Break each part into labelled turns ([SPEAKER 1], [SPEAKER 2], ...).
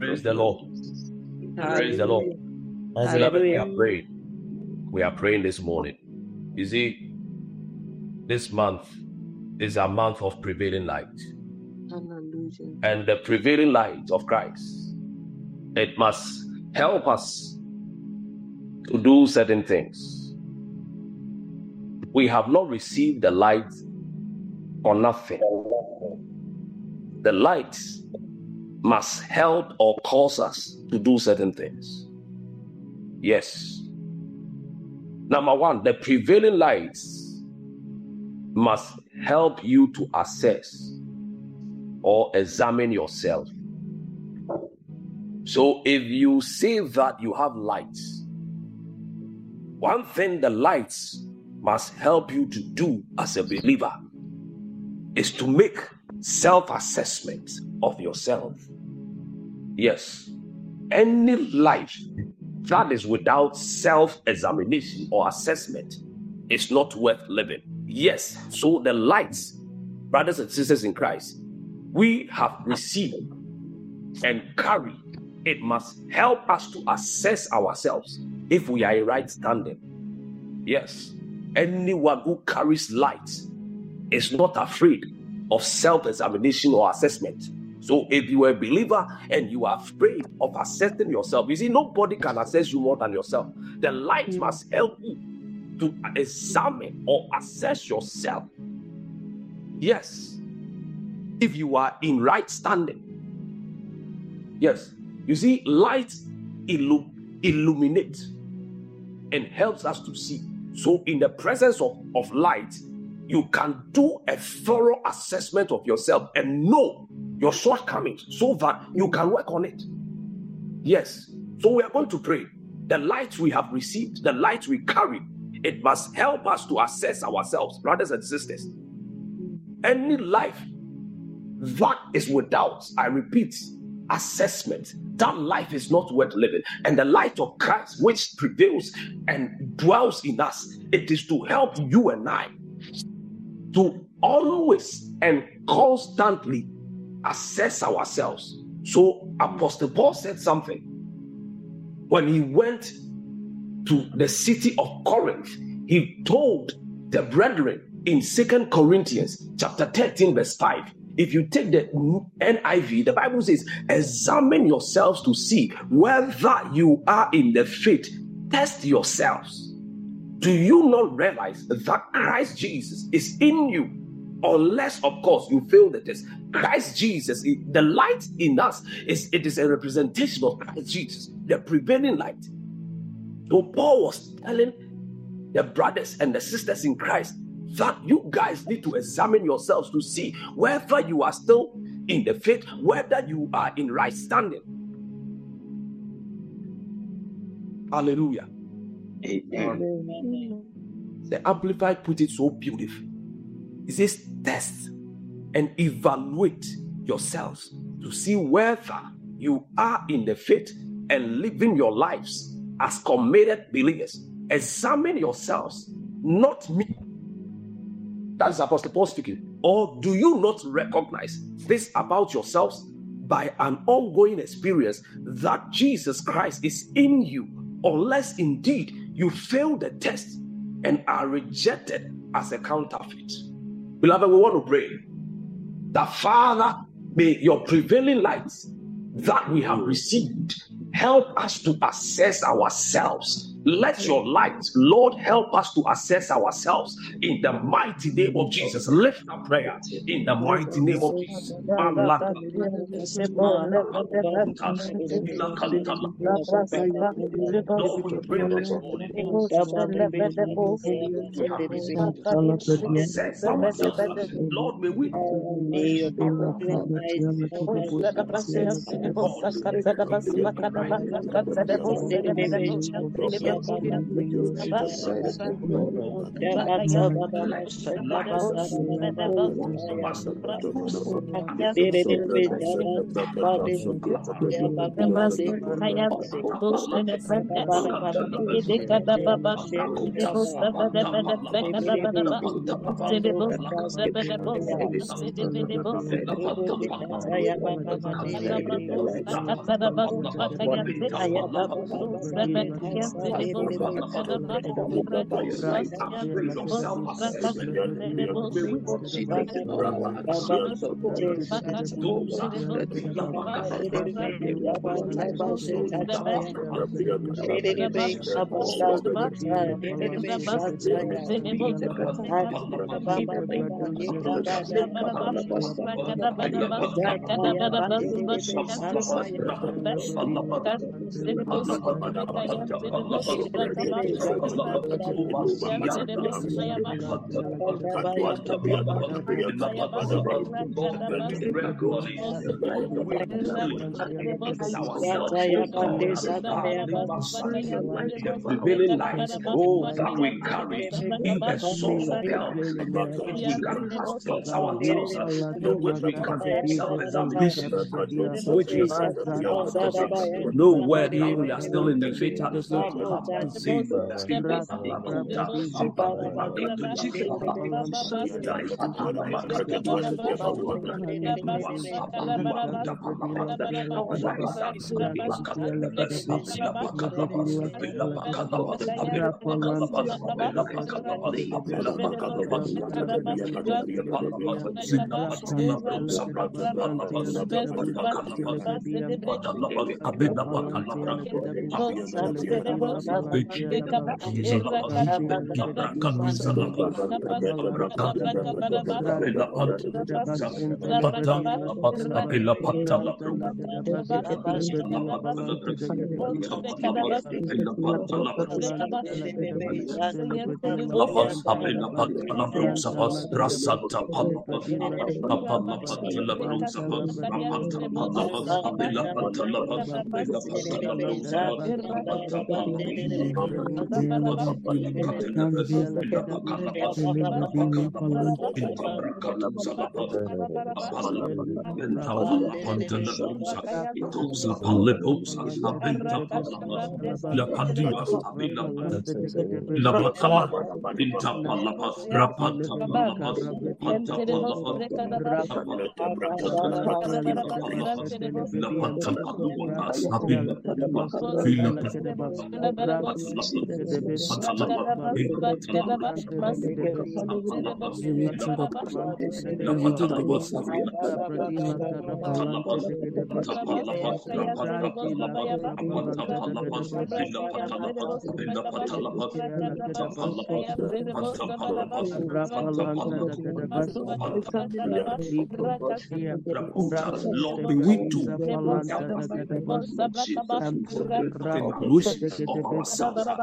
[SPEAKER 1] Praise the Lord. Praise the Lord. Beloved, we are praying this morning. You see, this month is a month of prevailing light. And the prevailing light of Christ, it must help us to do certain things. We have not received the light for nothing. The light must help or cause us to do certain things. Yes. Number one, the prevailing lights must help you to assess or examine yourself. So if you say that you have lights, one thing the lights must help you to do as a believer is to make self-assessment of yourself. Yes. Any life that is without self-examination or assessment is not worth living. Yes. So the lights, brothers and sisters in Christ, we have received and carry, it must help us to assess ourselves if we are in right standing. Yes. Anyone who carries light is not afraid of self-examination or assessment. So if you are a believer and you are afraid of assessing yourself, you see, nobody can assess you more than yourself. The light must help you to examine or assess yourself. Yes. If you are in right standing. Yes. You see, light illuminates and helps us to see. So in the presence of light, you can do a thorough assessment of yourself and know your shortcomings so that you can work on it. Yes. So we are going to pray. The light we have received, the light we carry, it must help us to assess ourselves, brothers and sisters. Any life that is without, I repeat, assessment, that life is not worth living. And the light of Christ, which prevails and dwells in us, it is to help you and I to always and constantly assess ourselves. So Apostle Paul said something when he went to the city of Corinth. He told the brethren in 2 Corinthians chapter 13 verse 5. If you take the NIV, the Bible says, examine yourselves to see whether you are in the faith. Test yourselves. Do you not realize that Christ Jesus is in you? Unless, of course, you fail the test. Christ Jesus, the light in us, it is a representation of Christ Jesus, the prevailing light. So Paul was telling the brothers and the sisters in Christ that you guys need to examine yourselves to see whether you are still in the faith, whether you are in right standing. Hallelujah. Amen. The Amplified put it so beautifully. It says, test and evaluate yourselves to see whether you are in the faith and living your lives as committed believers. Examine yourselves, not me. That is Apostle Paul speaking. Or do you not recognize this about yourselves by an ongoing experience that Jesus Christ is in you, unless indeed you fail the test and are rejected as a counterfeit? Beloved, we want to pray that, Father, may your prevailing lights that we have received help us to assess ourselves. Let your light, Lord, help us to assess ourselves in the mighty name of Jesus. Lift up prayer in the mighty name of Jesus. Lord, may we Prevailing light, oh, that we carry in a source of help. Not which we can cast off ourselves, no which we can self-examination, which we can no word that we are still in the fatal Lord, may we do in the of ourselves, the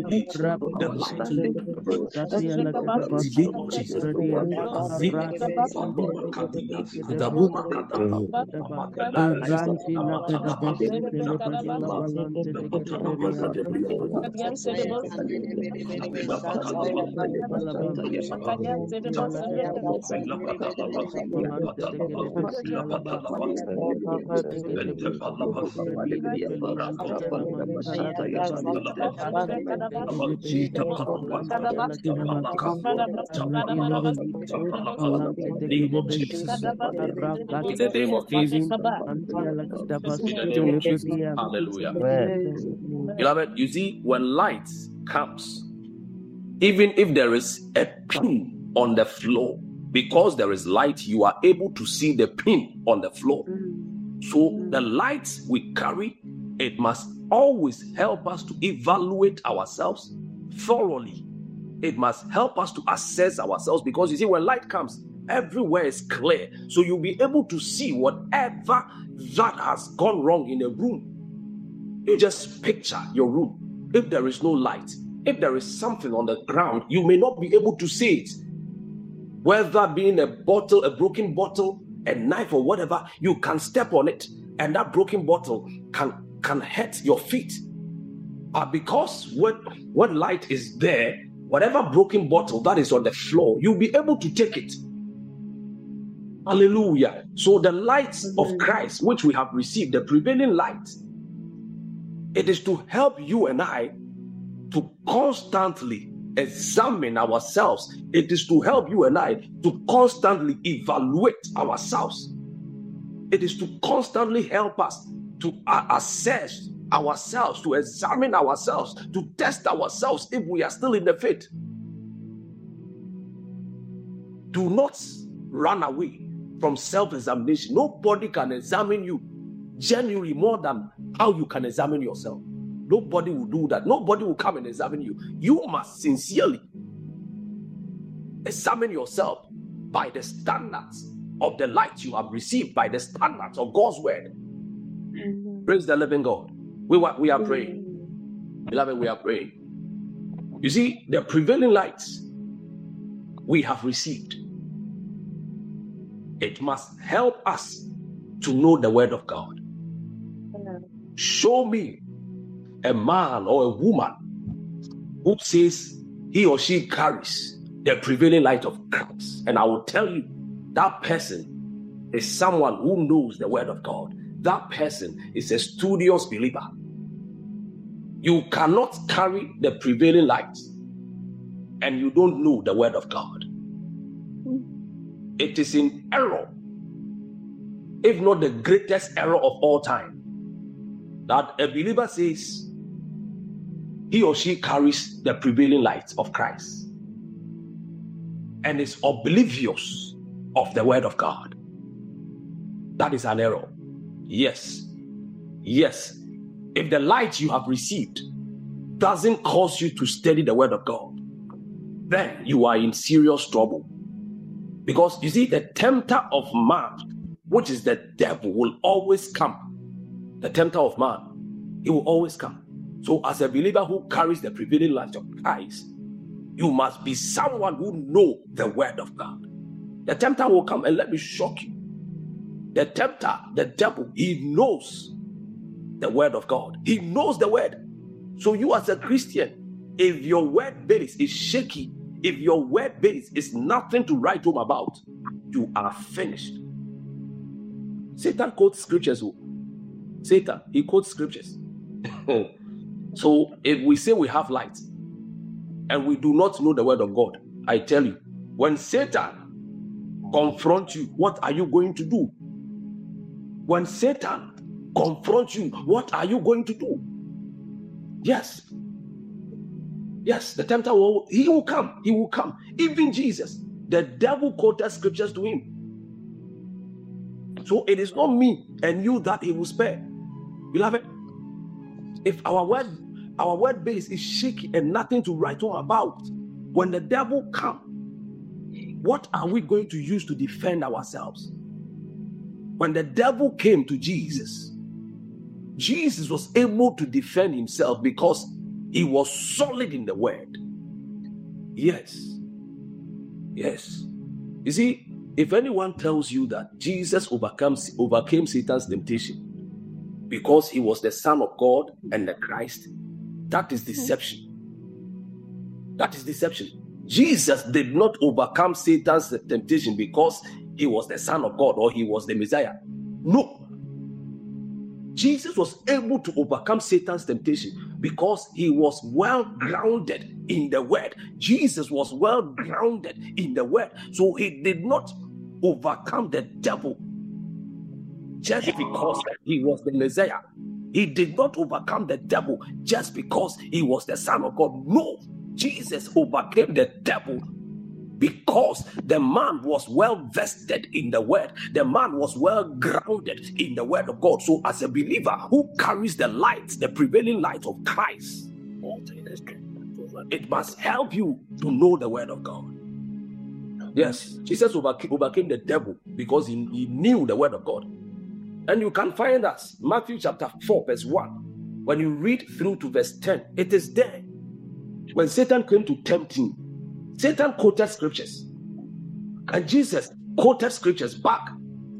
[SPEAKER 1] name of Jesus. In the name of Jesus. Hallelujah. Beloved, you see, when light comes, even if there is a pin on the floor, because there is light, you are able to see the pin on the floor. So the light we carry, it must always help us to evaluate ourselves thoroughly. It must help us to assess ourselves, because you see, when light comes, everywhere is clear. So you'll be able to see whatever that has gone wrong in a room. You just picture your room. If there is no light, if there is something on the ground, you may not be able to see it. Whether being a bottle, a broken bottle, a knife or whatever, you can step on it and that broken bottle can hurt your feet. But because when light is there, whatever broken bottle that is on the floor, you'll be able to take it. Hallelujah. So the light of Christ, which we have received, the prevailing light, it is to help you and I to constantly examine ourselves. It is to help you and I to constantly evaluate ourselves. It is to constantly help us to assess ourselves, to examine ourselves, to test ourselves if we are still in the faith. Do not run away from self-examination. Nobody can examine you genuinely more than how you can examine yourself. Nobody will do that. Nobody will come and examine you. You must sincerely examine yourself by the standards of the light you have received, by the standards of God's word. Praise the living God. We are praying. Beloved, we are praying. You see, the prevailing lights we have received, it must help us to know the word of God. Show me a man or a woman who says he or she carries the prevailing light of Christ, and I will tell you that person is someone who knows the word of God. That person is a studious believer. You cannot carry the prevailing light and you don't know the word of God. It is in error, if not the greatest error of all time, that a believer says he or she carries the prevailing light of Christ and is oblivious of the word of God. That is an error. Yes. If the light you have received doesn't cause you to study the word of God, then you are in serious trouble. Because you see, the tempter of man, which is the devil, will always come. The tempter of man, he will always come. So as a believer who carries the prevailing light of Christ, you must be someone who knows the word of God. The tempter will come, and let me shock you. The tempter, the devil, he knows the word of God. He knows the word. So you as a Christian, if your word base is shaky, if your word base is nothing to write home about, you are finished. Satan quotes scriptures. Satan, he quotes scriptures. So if we say we have light and we do not know the word of God, I tell you, when Satan confronts you, what are you going to do? When Satan confronts you, what are you going to do? Yes, the tempter will come. He will come. Even Jesus, the devil quoted scriptures to him. So it is not me and you that he will spare. Beloved, if our word base is shaky and nothing to write home about, when the devil comes, what are we going to use to defend ourselves? When the devil came to Jesus, Jesus was able to defend himself because he was solid in the word. Yes. You see, if anyone tells you that Jesus overcame Satan's temptation because he was the Son of God and the Christ, that is deception. That is deception. Jesus did not overcome Satan's temptation because he was the Son of God or he was the Messiah. No. Jesus was able to overcome Satan's temptation because he was well grounded in the word. Jesus was well grounded in the word. So he did not overcome the devil just because he was the Messiah. He did not overcome the devil just because he was the Son of God. No, Jesus overcame the devil because the man was well vested in the word. The man was well grounded in the word of God. So as a believer who carries the light, the prevailing light of Christ, it must help you to know the word of God. Yes, Jesus overcame the devil because he knew the word of God. And you can find us, Matthew chapter 4, verse 1. When you read through to verse 10, it is there. When Satan came to tempt him, Satan quoted scriptures. And Jesus quoted scriptures back.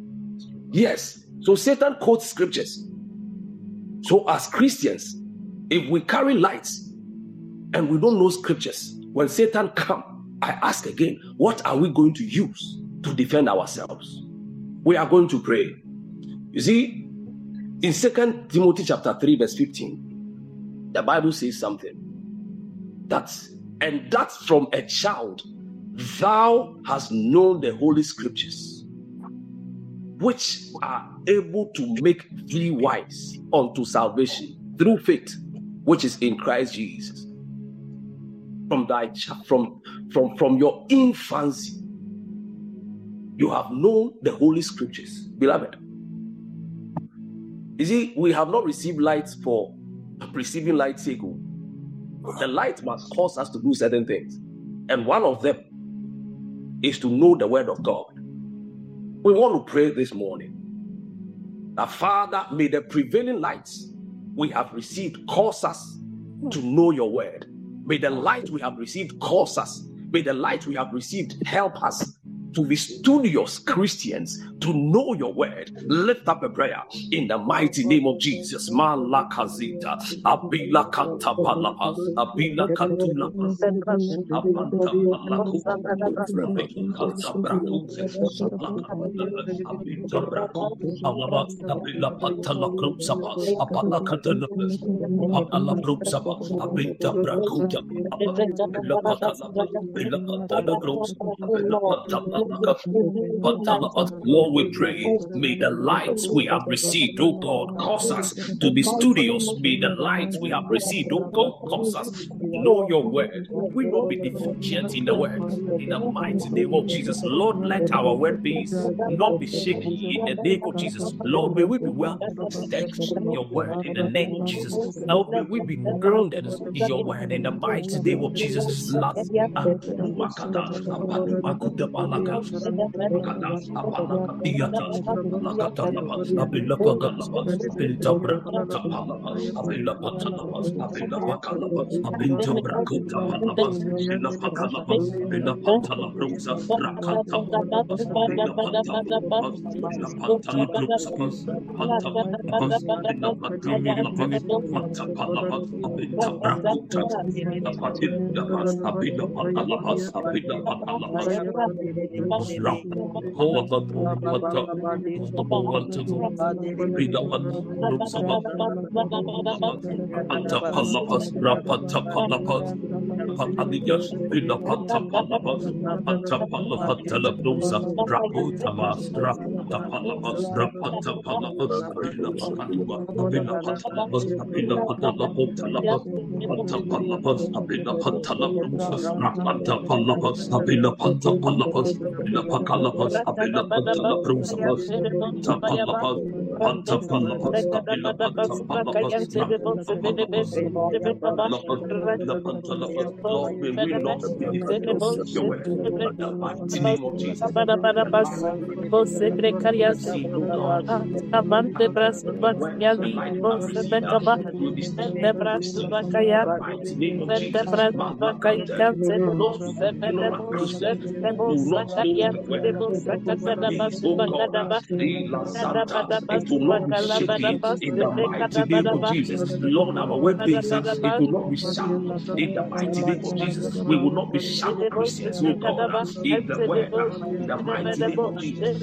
[SPEAKER 1] Yes, so Satan quotes scriptures. So as Christians, If we carry lights and we don't know scriptures, when Satan comes, I ask again, what are we going to use to defend ourselves? We are going to pray. You see, in 2 Timothy chapter 3, verse 15, the Bible says something. That from a child thou hast known the holy scriptures, which are able to make thee wise unto salvation through faith, which is in Christ Jesus. From your infancy, you have known the holy scriptures, beloved. You see, we have not received light for receiving light's sake. The light must cause us to do certain things, and one of them is to know the word of God. We want to pray this morning that, Father, may the prevailing lights we have received cause us to know your word. May the light we have received cause us. May the light we have received help us to be studious Christians, to know your word. Lift up a prayer in the mighty name of Jesus. Malakazita, Abila Kanta Palapas, Abila Katulapas, Abanta Palaku, Abila Patalakrupsapa, Abala Katalapas, Abala Krupsapa, Abita Brakuta, Lord, we pray, may the lights we have received, oh God, cause us to be studious. May the lights we have received, oh God, cause us to know your word. We will not be deficient in the word. In the mighty name of Jesus, Lord, let our word base not be shaky. In the name of Jesus, Lord, may we be well protected in your word. In the name of Jesus, Lord, may we be grounded in your word. In the mighty name of Jesus, Lord, may we not be defenders of your word. In the mighty name of Jesus. See, oh God,
[SPEAKER 2] Amante braço
[SPEAKER 1] the light we have received will be still able to receive. In the mighty name of Jesus. Not ignorant Christians who will not know the word. Oh God, it will not be shaky in the mighty name of Jesus. Lord, our word base, it will not be shallow in the mighty name of Jesus. We will not be shallow Christians, oh God, in the word, in the mighty name of Jesus.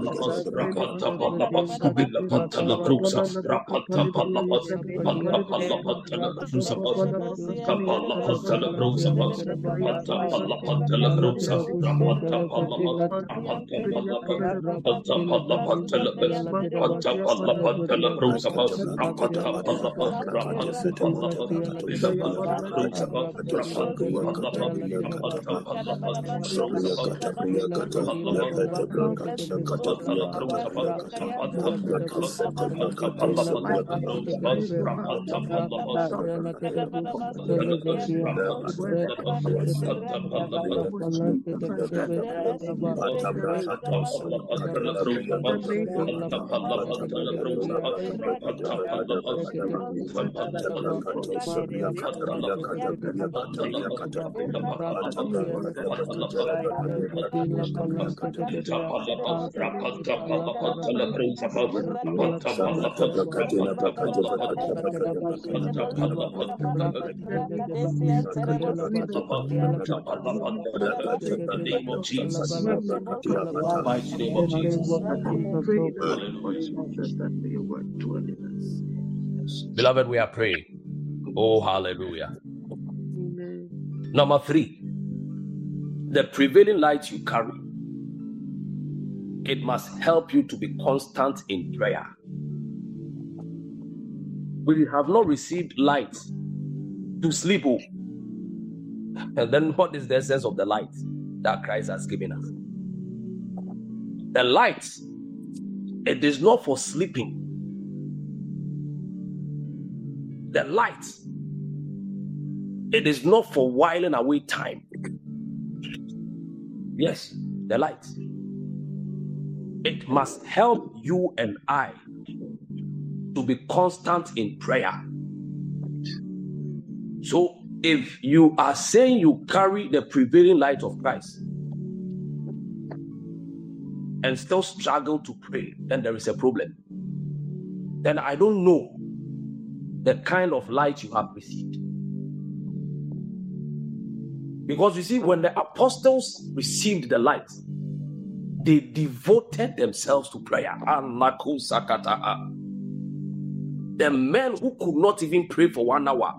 [SPEAKER 1] name of Jesus. Mighty name of Jesus. Beloved, we are praying. Oh, hallelujah. Number 3, the prevailing light you carry, it must help you to be constant in prayer. We have not received light to sleep. And then what is the essence of the light that Christ has given us? The light, it is not for sleeping. The light, it is not for whiling away time. Yes, the light. It must help you and I to be constant in prayer. So if you are saying you carry the prevailing light of Christ and still struggle to pray, then there is a problem. Then I don't know the kind of light you have received. Because you see, when the apostles received the light, they devoted themselves to prayer. The men who could not even pray for 1 hour,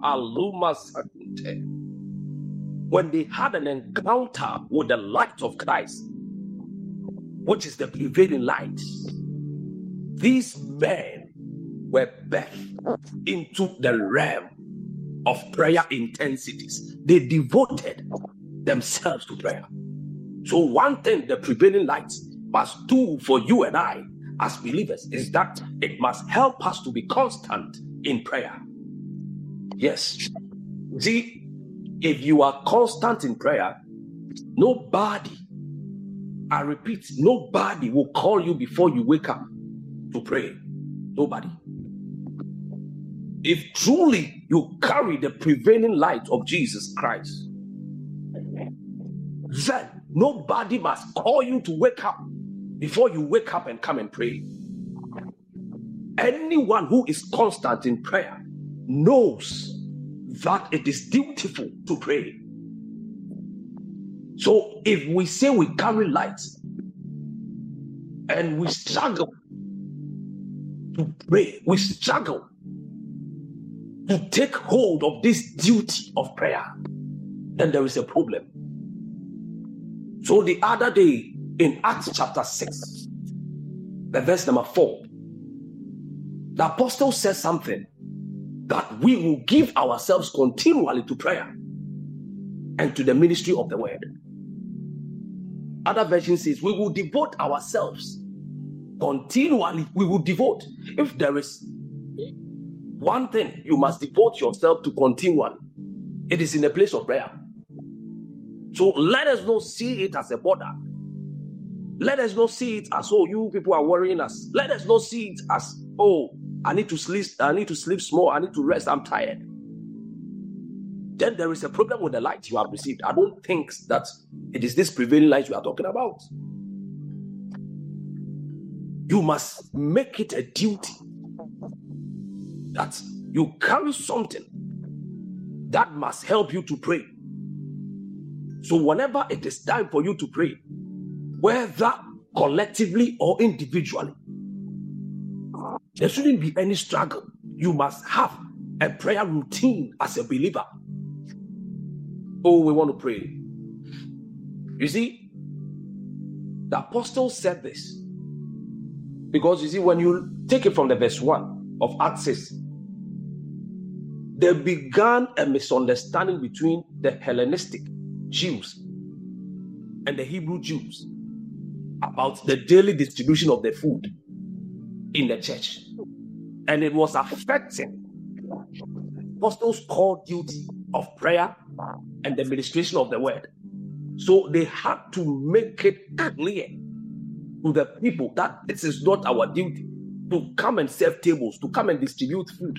[SPEAKER 1] when they had an encounter with the light of Christ, which is the prevailing light, these men were birthed into the realm of prayer intensities. They devoted themselves to prayer. So one thing the prevailing light must do for you and I as believers is that it must help us to be constant in prayer. Yes. See, if you are constant in prayer, nobody, I repeat, nobody will call you before you wake up to pray. Nobody. If truly you carry the prevailing light of Jesus Christ, then nobody must call you to wake up before you wake up and come and pray. Anyone who is constant in prayer knows that it is dutiful to pray. So if we say we carry light and we struggle to pray, we struggle to take hold of this duty of prayer, then there is a problem. So the other day in Acts chapter 6, the verse number 4, the apostle says something that we will give ourselves continually to prayer and to the ministry of the word. Other version says we will devote ourselves continually. We will devote. If there is one thing you must devote yourself to continually, it is in a place of prayer. So let us not see it as a border. Let us not see it as, oh, you people are worrying us. Let us not see it as, oh, I need to sleep small, I need to rest, I'm tired. Then there is a problem with the light you have received. I don't think that it is this prevailing light you are talking about. You must make it a duty that you carry something that must help you to pray. So whenever it is time for you to pray, whether collectively or individually. There shouldn't be any struggle. You must have a prayer routine as a believer. Oh, we want to pray. You see, the apostle said this because you see, when you take it from the verse 1 of Acts 6, there began a misunderstanding between the Hellenistic Jews and the Hebrew Jews about the daily distribution of the food in the church, and it was affecting apostles' core duty of prayer and the ministration of the word. So they had to make it clear to the people that this is not our duty to come and serve tables, to come and distribute food,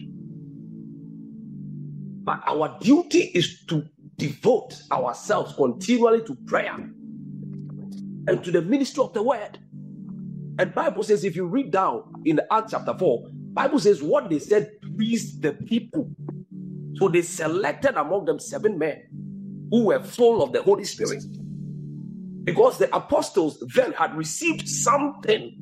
[SPEAKER 1] but our duty is to devote ourselves continually to prayer and to the ministry of the word. And Bible says, if you read down in Acts chapter 4, Bible says what they said pleased the people. So they selected among them 7 men who were full of the Holy Spirit, because the apostles then had received something.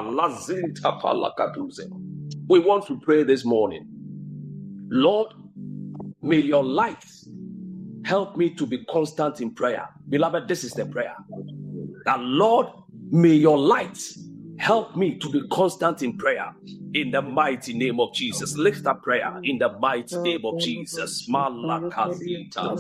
[SPEAKER 1] We want to pray this morning. Lord, may your light help me to be constant in prayer. Beloved, this is the prayer. That Lord, may your light help me to be constant in prayer. In the mighty name of Jesus. Lift up prayer in the mighty name of Jesus. Malakazita.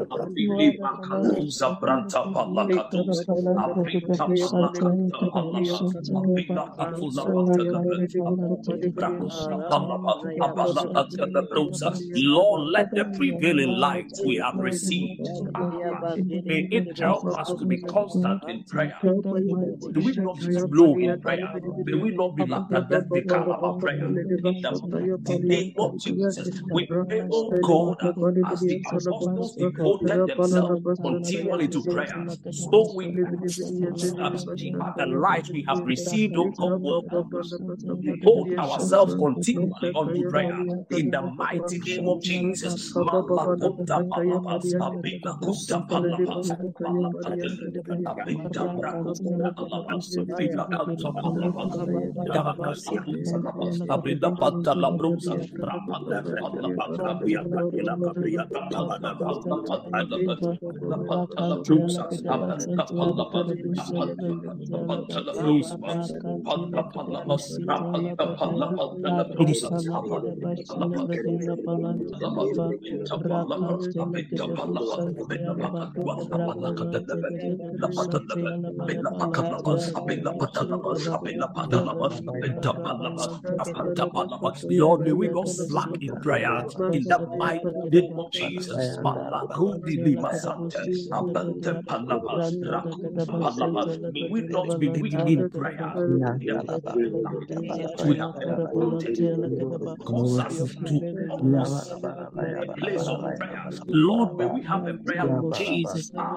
[SPEAKER 1] Lord, let the prevailing light we have received, may it help us to be constant in prayer. Do we not be slow in prayer? May we not be like that become our prayer. In the name of Jesus, we pray, oh God, as the apostles devoted themselves continually to prayer, so we the light we have received, oh God, will devote ourselves continually unto prayer. In the mighty name of Jesus. Lord, may we not slack in prayer in the mighty name of Jesus. May we not be weak in prayer. We have been appointed cause us to a place of prayer. Lord, may we have a prayer routine.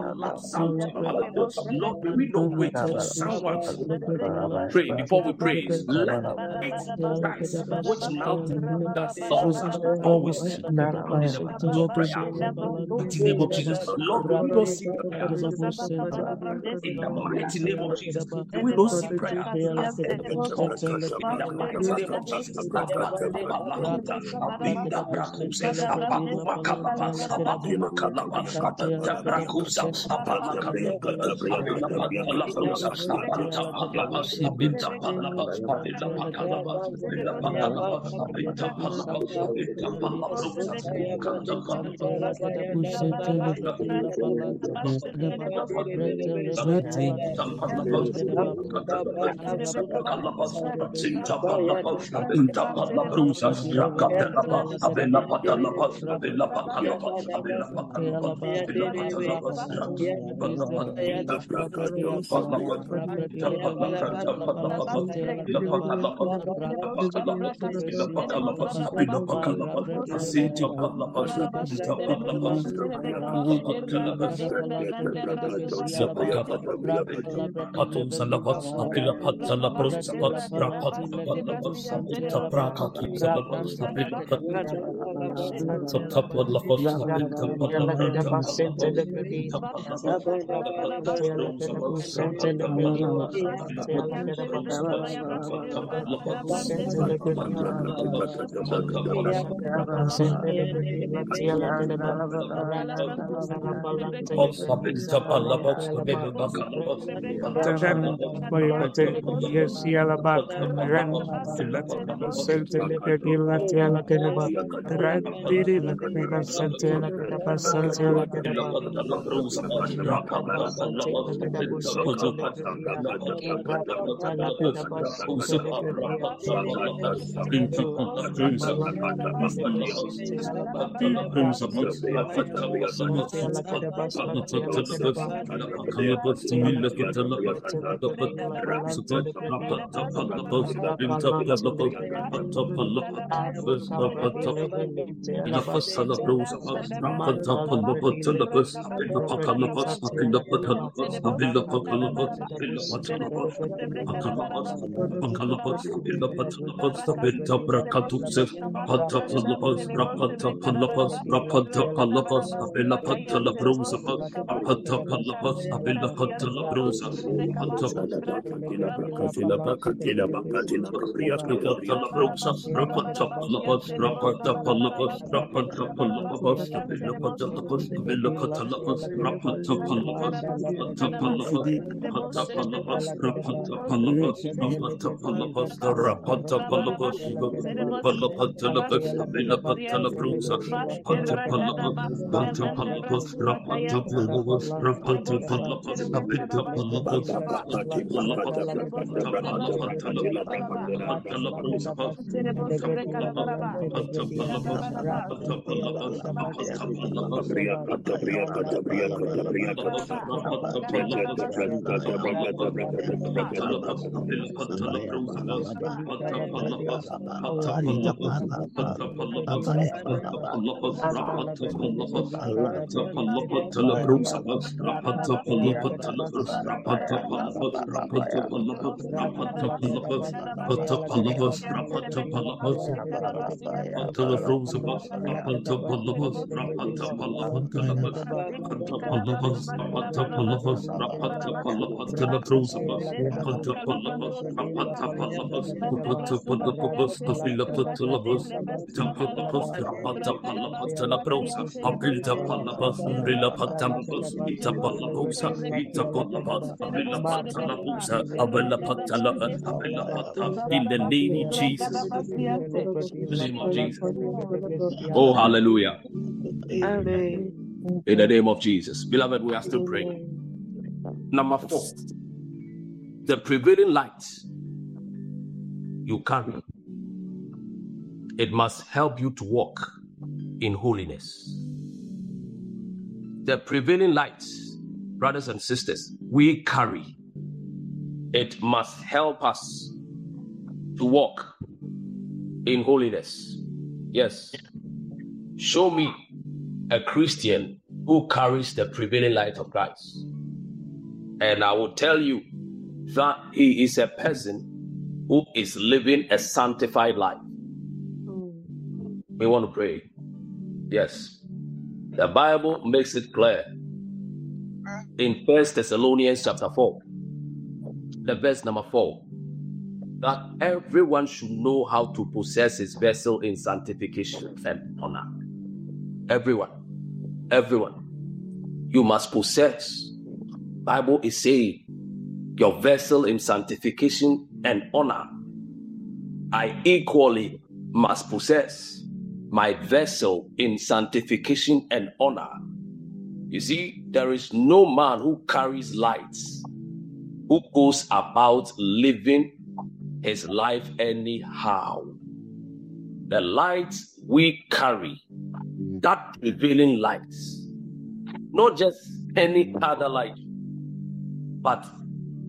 [SPEAKER 1] Lord, may we not wait for someone to pray before we pray. Let Christ, which now calls us always in the prayer. In the name of Jesus, Lord, we don't see prayer. In the mighty name of Jesus, we don't see prayer. In the mighty name of Jesus, In the name of Jesus. In the name of Jesus. Oh, hallelujah. In the name of Jesus. Beloved, we are still praying. Number 4. The prevailing light you carry, it must help you to walk in holiness. The prevailing light, brothers and sisters, we carry, it must help us to walk in holiness. Yes. Show me a Christian who carries the prevailing light of Christ, and I will tell you that he is a person who is living a sanctified life. We want to pray. Yes. The Bible makes it clear in 1 Thessalonians chapter 4, the verse number 4, that everyone should know how to possess his vessel in sanctification and honor. Everyone. You must possess. Bible is saying your vessel in sanctification and honor. I equally must possess my vessel in sanctification and honor. You see, there is no man who carries lights, who goes about living his life anyhow. The light we carry, that prevailing light, not just any other light, but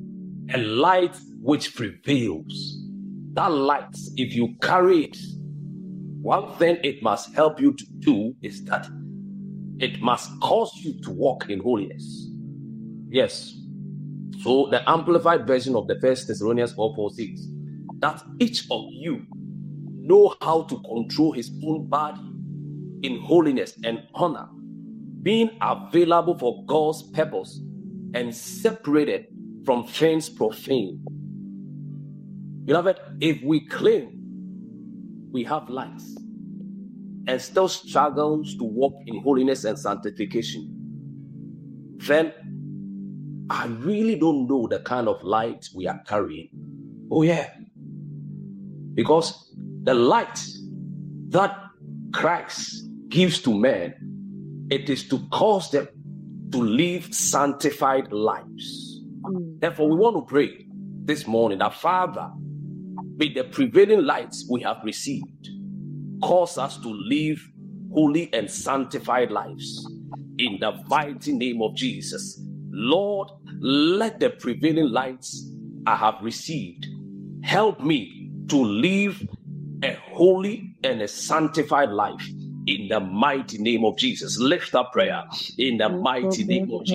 [SPEAKER 1] a light which prevails. That light, if you carry it, one thing it must help you to do is that it must cause you to walk in holiness. Yes. So the amplified version of the 1 Thessalonians 4:4 says that each of you know how to control his own body in holiness and honor, being available for God's purpose and separated from things profane. Beloved, if we claim we have lights and still struggles to walk in holiness and sanctification, then I really don't know the kind of light we are carrying. Oh yeah. Because the light that Christ gives to men, it is to cause them to live sanctified lives. Therefore, we want to pray this morning that, Father, with the prevailing lights we have received, cause us to live holy and sanctified lives in the mighty name of Jesus. Lord, let the prevailing lights I have received help me to live a holy and a sanctified life in the mighty name of Jesus. Lift up prayer in the mighty name of Jesus.